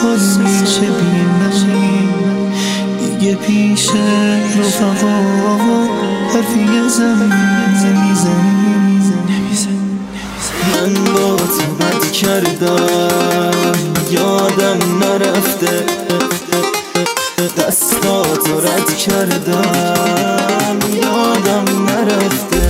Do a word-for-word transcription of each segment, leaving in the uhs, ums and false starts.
سال میشه بینم دیگه پیش رفقا حرفی زمین نمیزنی. من با تو بد کردم یادم نرفته، دستاتو رد کردم یادم نرفته.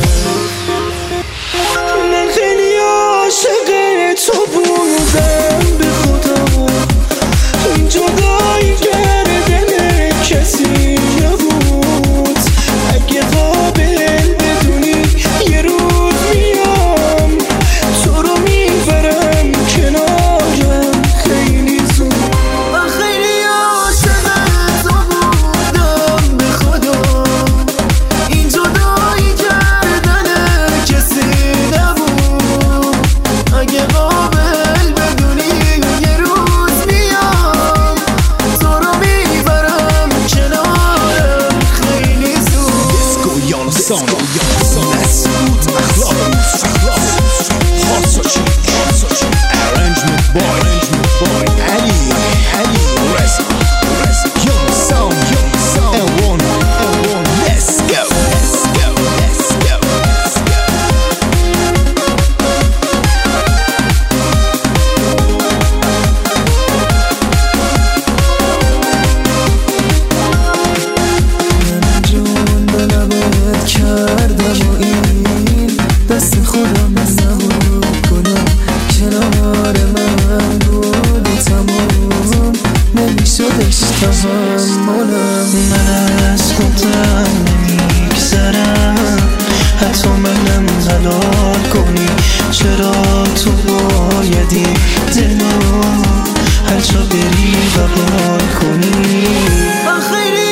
من خیلی عاشق تو بودم به خدا، این جدایی کردن کسی نبود. اگه قابل بدونی یه روز میام تو رو میبرم کنارم خیلی زود. من خیلی عاشق تو بودم به خدا، این جدایی کردن کسی نبود. اگه قابل بدونی یه روز میام تو رو میبرم کنارم خیلی زود. اسکویان سانا مسعود اخلاق خاصوچی arrangement boy علی علی رزا young sound young sound and one and one let's go let's go let's go let's go. من جون به لبت کردم و این دست خودم نبود کنم کنار من بود و تمام نمیشدش تحملم. من از خودم نمیگذرم حتی منم حلال کنی. چرا تو بایدی دلو هر جا بری و بار کنی. من خیلی